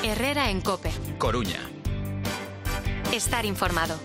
Herrera en COPE. Coruña. Estar informado.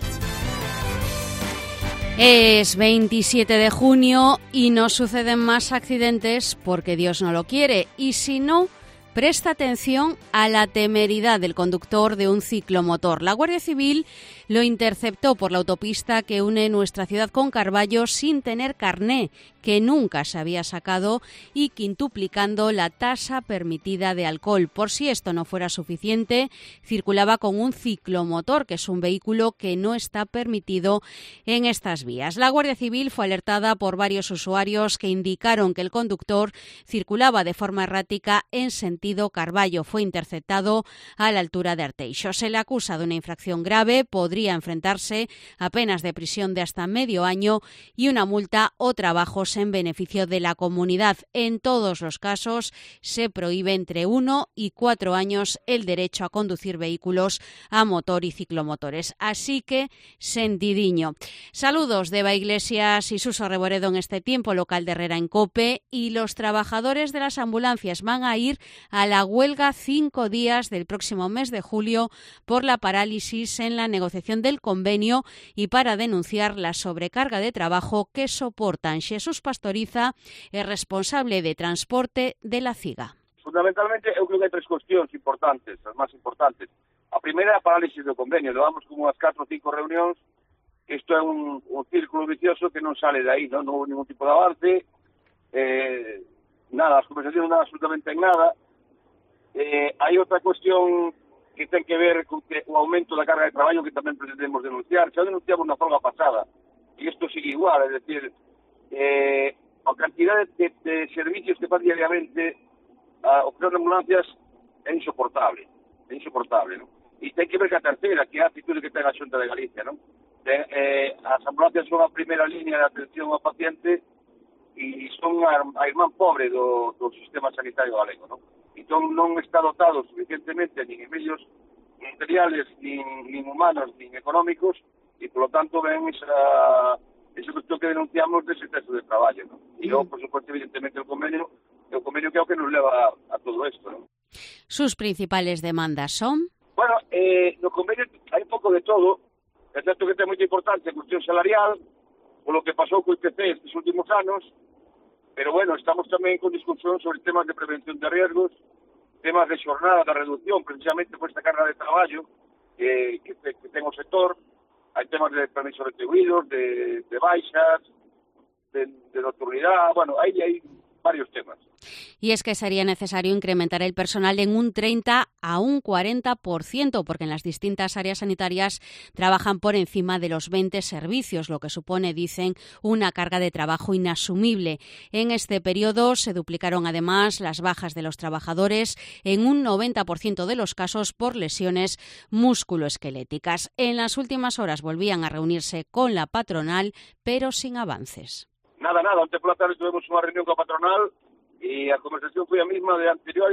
Es 27 de junio y no suceden más accidentes porque Dios no lo quiere. Y si no, presta atención a la temeridad del conductor de un ciclomotor. La Guardia Civil lo interceptó por la autopista que une nuestra ciudad con Carballo sin tener carné, que nunca se había sacado, y quintuplicando la tasa permitida de alcohol. Por si esto no fuera suficiente, circulaba con un ciclomotor, que es un vehículo que no está permitido en estas vías. La Guardia Civil fue alertada por varios usuarios que indicaron que el conductor circulaba de forma errática en sentido Carballo. Fue interceptado a la altura de Arteixo. Se le acusa de una infracción grave, podría enfrentarse a penas de prisión de hasta medio año y una multa o trabajos en beneficio de la comunidad. En todos los casos se prohíbe entre 1 y 4 años el derecho a conducir vehículos a motor y ciclomotores. Así que, sentidiño. Saludos de Eva Iglesias y Suso Reboredo en este tiempo local de Herrera en COPE. Y los trabajadores de las ambulancias van a ir a la huelga 5 días del próximo mes de julio por la parálisis en la negociación del convenio y para denunciar la sobrecarga de trabajo que soportan. Xesús Pastoriza é responsable de transporte de la CIGA. Fundamentalmente, eu creo que hai tres cuestións importantes, as máis importantes. A primeira é a parálisis do convenio. Levamos como as 4 ou 5 reunións. Isto é un círculo vicioso que non sale de aí, non houve ningún tipo de avance. Nada, as conversacións non dan absolutamente en nada. Hai outra cuestión que ten que ver con o aumento da carga de traballo que tamén pretendemos denunciar. Xa denunciamos na folga pasada, e isto sigue igual, é dicir, a cantidad de servicios que fan diariamente o que son ambulancias é insoportable, non? E ten que ver que a terceira, que é a actitude que ten a Xunta de Galicia, non? As ambulancias son a primeira línea de atención ao paciente e son a irmán pobre do sistema sanitario galego, non? Entón non está dotado suficientemente nin en medios materiales, nin humanos, nin económicos, e polo tanto ven esa cuestión que denunciamos dese exceso de traballo, non? E por supuesto, evidentemente, o convenio que é o que nos leva a todo isto, non? Sus principales demandas son? Bueno, no convenio hai un pouco de todo, excepto que ten moita importancia a cuestión salarial, polo que pasou co IPC estes últimos anos, pero bueno, estamos tamén con discusión sobre temas de prevención de riesgos, temas de xornada de reducción, precisamente por esta carga de traballo que ten o sector. Hai temas de permisos retribuídos, de baixas, de nocturnidade, bueno, hai varios temas. Y es que sería necesario incrementar el personal en un 30 a un 40%, porque en las distintas áreas sanitarias trabajan por encima de los 20 servicios, lo que supone, dicen, una carga de trabajo inasumible. En este periodo se duplicaron además las bajas de los trabajadores en un 90% de los casos por lesiones musculoesqueléticas. En las últimas horas volvían a reunirse con la patronal, pero sin avances. Nada, onte pola tarde tuvemos unha reunión coa patronal e a conversación foi a mesma de anterior.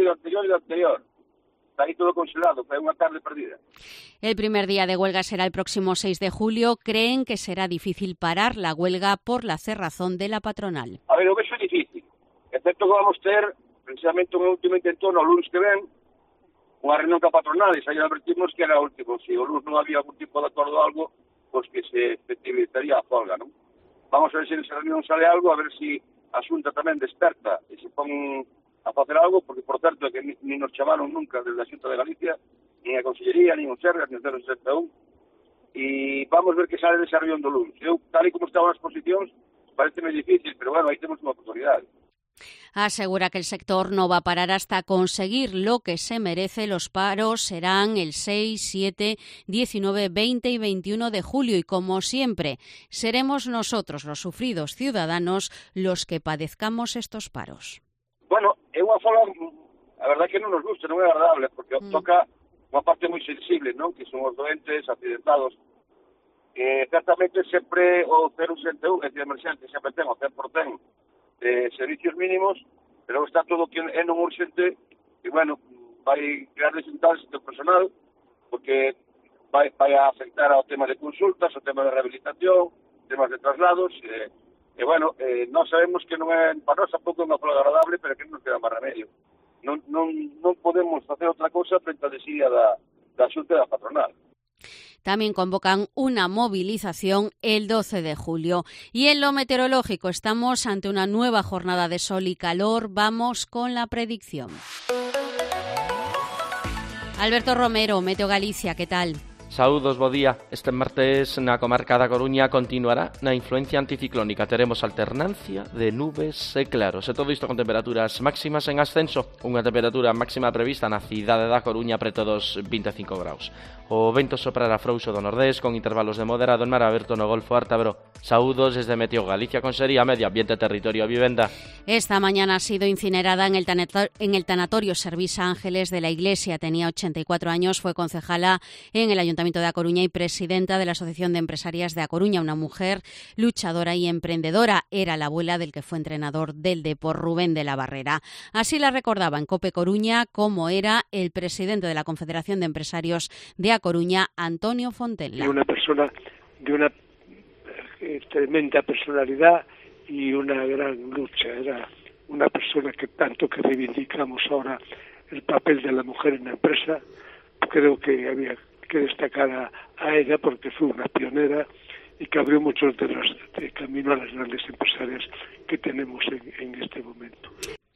Está aí todo congelado, foi unha tarde perdida. El primer día de huelga será el próximo 6 de julio. Creen que será difícil parar la huelga por la cerrazón de la patronal. A ver, o vexo é difícil, excepto que vamos ter precisamente un último intento no lunes que ven, unha reunión coa patronal, e aí advertimos que era o último. Se o lunes non había algún tipo de acordo ou algo, pois que se efectivizaría a folga, non? Vamos a ver se en esa reunión sale algo, a ver se a Xunta tamén desperta e se pon a facer algo, porque, por certo, que ni nos chamaron nunca desde a Xunta de Galicia, ni a Consellería, ni o Sergas, ni o 061, e vamos ver que sale desa reunión do lunes. Eu, tal e como estaban as posicións, pareceme difícil, pero bueno, aí temos unha oportunidade. Asegura que el sector no va a parar hasta conseguir lo que se merece. Los paros serán el 6, 7, 19, 20 y 21 de julio y, como siempre, seremos nosotros, los sufridos ciudadanos, los que padezcamos estos paros. Bueno, é unha folga, a verdade que non nos gusta, non é agradable, porque toca unha parte moi sensible, non? Que son os doentes, accidentados. Certamente sempre o 061, é de emerxente, sempre ten o 100% de servicios mínimos, pero está todo que é non urxente e, bueno, vai crear dificultades do personal, porque vai a afectar ao tema de consultas, ao tema de rehabilitación, temas de traslados, e bueno, non sabemos que non é, para nós tampouco é unha folga agradable, pero que non nos queda máis remedio. Non podemos facer outra cousa frente a desidia da Xunta e da patronal. También convocan una movilización el 12 de julio. Y en lo meteorológico estamos ante una nueva jornada de sol y calor. Vamos con la predicción. Alberto Romero, Meteo Galicia, ¿qué tal? Saúdos, bo día. Este martes na comarca da Coruña continuará na influencia anticiclónica. Teremos alternancia de nubes e claros. E todo isto con temperaturas máximas en ascenso. Unha temperatura máxima prevista na cidade da Coruña preto dos 25 graus. O vento soprará frouxo do nordés con intervalos de moderado en mar aberto no Golfo Ártabro. Saúdos desde Meteo Galicia con Sería, Medio Ambiente, Territorio e Vivenda. Esta mañana ha sido incinerada en el tanatorio Servisa Ángeles de la Iglesia. Tenía 84 años, fue concejala en el Ayuntamiento de A Coruña y presidenta de la Asociación de Empresarias de A Coruña, una mujer luchadora y emprendedora. Era la abuela del que fue entrenador del Depor, Rubén de la Barrera. Así la recordaba en COPE Coruña como era el presidente de la Confederación de Empresarios de A Coruña, Antonio Fontenla. Y una persona de una tremenda personalidad y una gran lucha. Era una persona que tanto que reivindicamos ahora el papel de la mujer en la empresa. Creo que había que destacar a ella porque fue una pionera y que abrió muchos de los camino a las grandes empresarias que tenemos en este momento.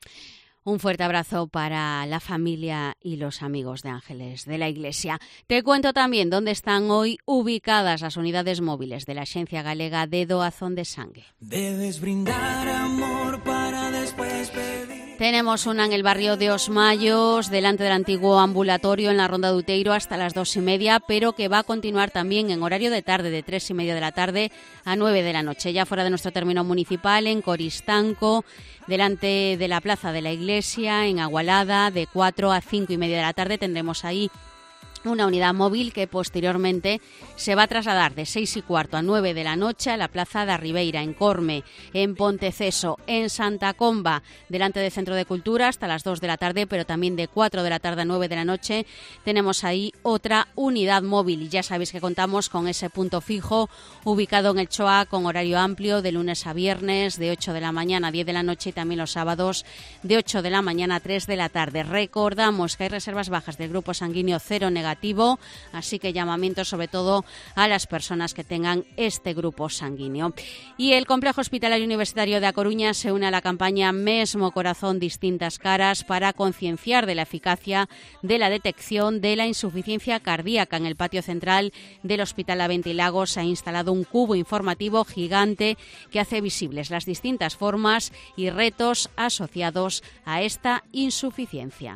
Un fuerte abrazo para la familia y los amigos de Ángeles de la Iglesia. Te cuento también dónde están hoy ubicadas las unidades móviles de la Axencia Galega de Doazón de Sangue. Debes brindar amor para después pedir. Tenemos una en el barrio de Os Mayos, delante del antiguo ambulatorio en la Ronda de Uteiro hasta las 2:30, pero que va a continuar también en horario de tarde, de 3:30 de la tarde a 9 de la noche. Ya fuera de nuestro término municipal, en Coristanco, delante de la Plaza de la Iglesia, en Agualada, de 4 a 5:30 de la tarde, tendremos ahí una unidad móvil que posteriormente se va a trasladar de 6:15 a 9 de la noche a la Plaza da Ribeira, en Corme, en Ponteceso, en Santa Comba, delante del Centro de Cultura hasta las 2 de la tarde, pero también de 4 de la tarde a 9 de la noche tenemos ahí otra unidad móvil. Y ya sabéis que contamos con ese punto fijo ubicado en el Choa con horario amplio de lunes a viernes de 8 de la mañana a 10 de la noche y también los sábados de 8 de la mañana a 3 de la tarde. Recordamos que hay reservas bajas del grupo sanguíneo cero negativo, así que llamamiento sobre todo a las personas que tengan este grupo sanguíneo. Y el Complejo Hospitalario Universitario de A Coruña se une a la campaña Mesmo Corazón, Distintas Caras para concienciar de la eficacia de la detección de la insuficiencia cardíaca. En el patio central del Hospital Aventilagos se ha instalado un cubo informativo gigante que hace visibles las distintas formas y retos asociados a esta insuficiencia.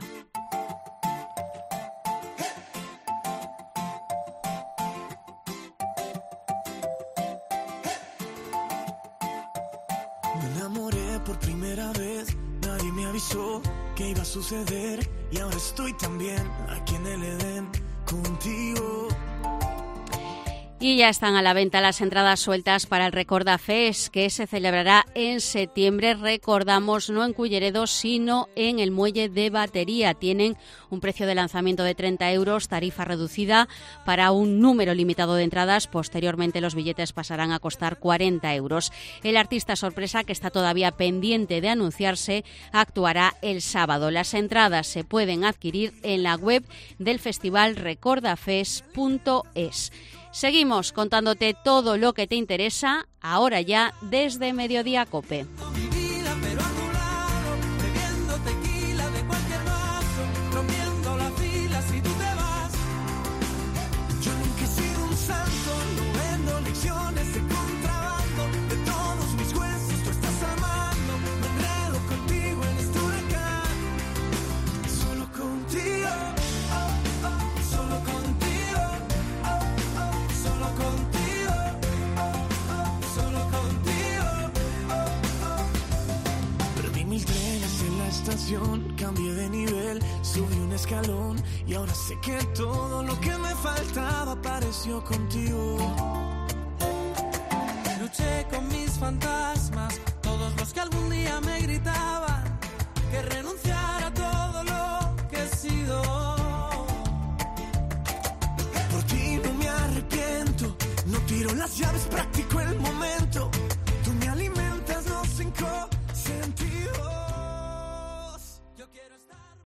Por primera vez, nadie me avisó que iba a suceder y ahora estoy también aquí en el Edén contigo. Y ya están a la venta las entradas sueltas para el Recorda Fest, que se celebrará en septiembre. Recordamos, no en Culleredo, sino en el Muelle de Batería. Tienen un precio de lanzamiento de 30 euros, tarifa reducida para un número limitado de entradas. Posteriormente los billetes pasarán a costar 40 euros. El artista sorpresa, que está todavía pendiente de anunciarse, actuará el sábado. Las entradas se pueden adquirir en la web del festival recordafest.es. Seguimos contándote todo lo que te interesa, ahora ya desde Mediodía Cope. Cambié de nivel, subí un escalón y ahora sé que todo lo que me faltaba apareció contigo. Luché con mis fantasmas, todos los que algún día me gritaban que renunciara a todo lo que he sido. Por ti no me arrepiento, no tiro las llaves para